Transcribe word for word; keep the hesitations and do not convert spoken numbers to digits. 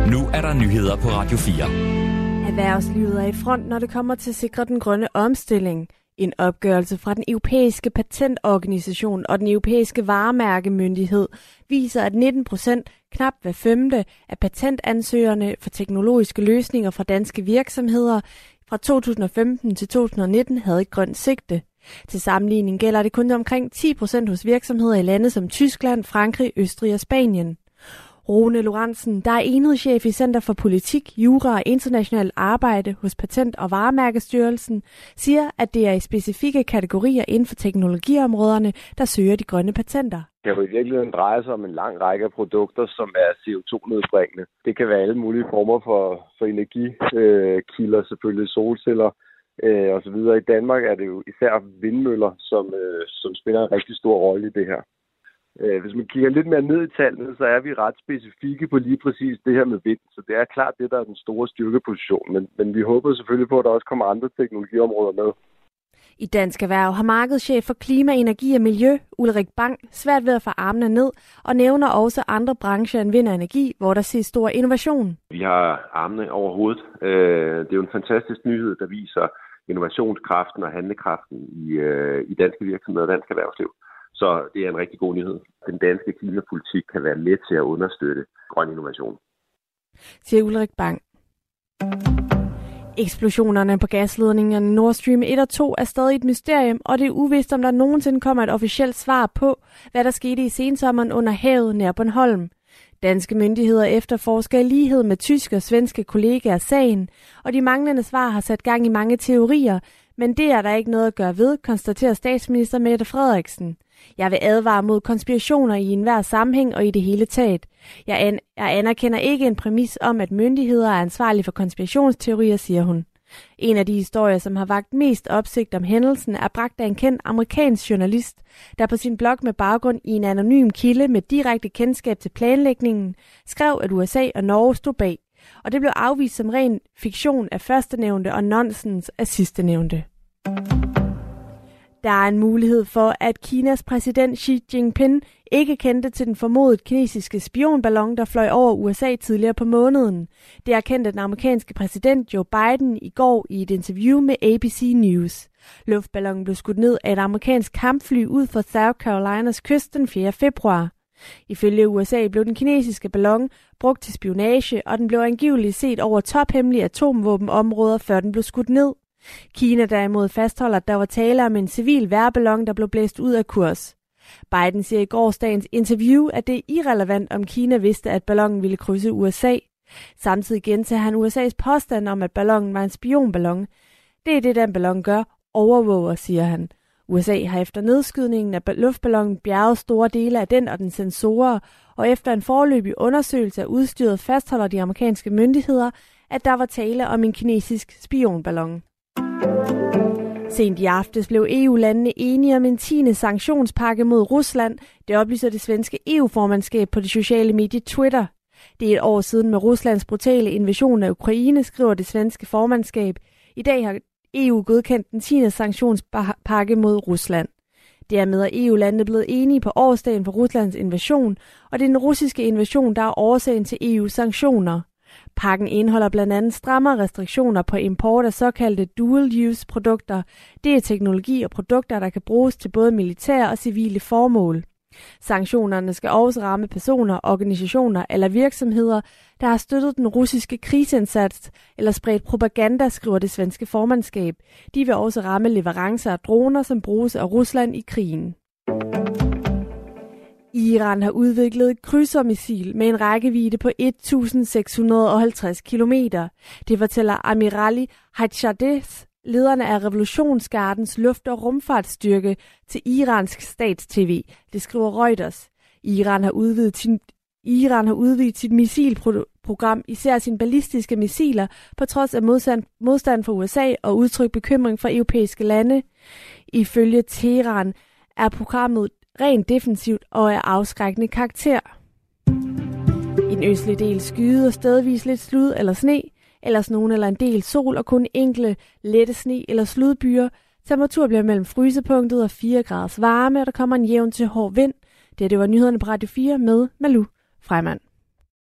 Nu er der nyheder på Radio fire. Erhvervslivet er i front, når det kommer til at sikre den grønne omstilling. En opgørelse fra den europæiske patentorganisation og den europæiske varemærkemyndighed viser, at nitten procent, knap hver femte, af patentansøgerne for teknologiske løsninger fra danske virksomheder fra to tusind og femten til to tusind og nitten havde et grønt sigte. Til sammenligning gælder det kun omkring ti procent hos virksomheder i lande som Tyskland, Frankrig, Østrig og Spanien. Rune Lorentzen, der er enhedschef i Center for Politik, Jura og Internationalt Arbejde hos Patent- og Varemærkestyrelsen, siger, at det er i specifikke kategorier inden for teknologiområderne, der søger de grønne patenter. Det kan jo i virkeligheden dreje sig om en lang række af produkter, som er C O to nedbringende. Det kan være alle mulige former for, for energikilder, selvfølgelig solceller øh, osv. I Danmark er det jo især vindmøller, som, øh, som spiller en rigtig stor rolle i det her. Hvis man kigger lidt mere ned i tallene, så er vi ret specifikke på lige præcis det her med vind. Så det er klart det, der er den store styrkeposition. Men, men vi håber selvfølgelig på, at der også kommer andre teknologiområder med. I Dansk Erhverv har markedschef for klima, energi og miljø, Ulrik Bang, svært ved at få armene ned og nævner også andre brancher end vind og energi, hvor der ses stor innovation. Vi har armene over hovedet. Det er jo en fantastisk nyhed, der viser innovationskraften og handlekraften i, i danske virksomheder og dansk erhvervsliv. Så det er en rigtig god nyhed. Den danske klimapolitik kan være med til at understøtte grøn innovation, siger Ulrik Bang. Eksplosionerne på gasledningerne Nord Stream et og to er stadig et mysterium, og det er uvist, om der nogensinde kommer et officielt svar på, hvad der skete i sensommeren under havet nær Bornholm. Danske myndigheder efterforsker i lighed med tyske og svenske kollegaer sagen, og de manglende svar har sat gang i mange teorier, men det er der ikke noget at gøre ved, konstaterer statsminister Mette Frederiksen. Jeg vil advare mod konspirationer i enhver sammenhæng og i det hele taget. Jeg, an- jeg anerkender ikke en præmis om, at myndigheder er ansvarlige for konspirationsteorier, siger hun. En af de historier, som har vakt mest opsigt om hændelsen, er bragt af en kendt amerikansk journalist, der på sin blog med baggrund i en anonym kilde med direkte kendskab til planlægningen, skrev, at U S A og Norge stod bag. Og det blev afvist som ren fiktion af førstenævnte og nonsens af sidstenævnte. Der er en mulighed for, at Kinas præsident Xi Jinping ikke kendte til den formodede kinesiske spionballon, der fløj over U S A tidligere på måneden. Det erkendte den amerikanske præsident Joe Biden i går i et interview med A B C News. Luftballonen blev skudt ned af et amerikansk kampfly ud for South Carolinas kyst den fjerde februar. Ifølge U S A blev den kinesiske ballon brugt til spionage, og den blev angiveligt set over tophemmelige atomvåbenområder, før den blev skudt ned. Kina derimod fastholder, at der var tale om en civil vejrballon, der blev blæst ud af kurs. Biden siger i gårsdagens interview, at det er irrelevant, om Kina vidste, at ballonen ville krydse U S A. Samtidig gentager han U S A's påstand om, at ballonen var en spionballon. Det er det, den ballon gør, overvåger, siger han. U S A har efter nedskydningen af luftballonen bjerget store dele af den og den sensorer, og efter en foreløbig undersøgelse af udstyret fastholder de amerikanske myndigheder, at der var tale om en kinesisk spionballon. Sent i aftes blev E U-landene enige om en tiende sanktionspakke mod Rusland. Det oplyser det svenske E U-formandskab på det sociale medie Twitter. Det er et år siden med Ruslands brutale invasion af Ukraine, skriver det svenske formandskab. I dag har E U godkendt den tiende sanktionspakke mod Rusland. Dermed er E U-landene blevet enige på årsdagen for Ruslands invasion, og det er den russiske invasion, der er årsagen til E U's sanktioner. Pakken indeholder blandt andet strammere restriktioner på import af såkaldte dual-use-produkter. Det er teknologi og produkter, der kan bruges til både militære og civile formål. Sanktionerne skal også ramme personer, organisationer eller virksomheder, der har støttet den russiske krigsindsats eller spredt propaganda, skriver det svenske formandskab. De vil også ramme leverancer af droner, som bruges af Rusland i krigen. Iran har udviklet et krydsermissil med en rækkevidde på et tusind seks hundrede og halvtreds kilometer. Det fortæller Amirali Hajjadeh, lederne af Revolutionsgardens luft- og rumfartsstyrke, til iransk stats-tv. Det skriver Reuters. Iran har udvidet sin, Iran har udvidet sit missilprogram, især sine ballistiske missiler, på trods af modstand, modstand fra U S A og udtrykt bekymring fra europæiske lande. Ifølge Teheran er programmet rent defensivt og af afskrækkende karakter. I den østlige del skyde og stedvis lidt slud eller sne, ellers nogen eller en del sol og kun enkelte lette sne eller sludbyer. Temperatur bliver mellem frysepunktet og fire graders varme, og der kommer en jævn til hård vind. Det, det var nyhederne på Radio fire med Malou Freymann.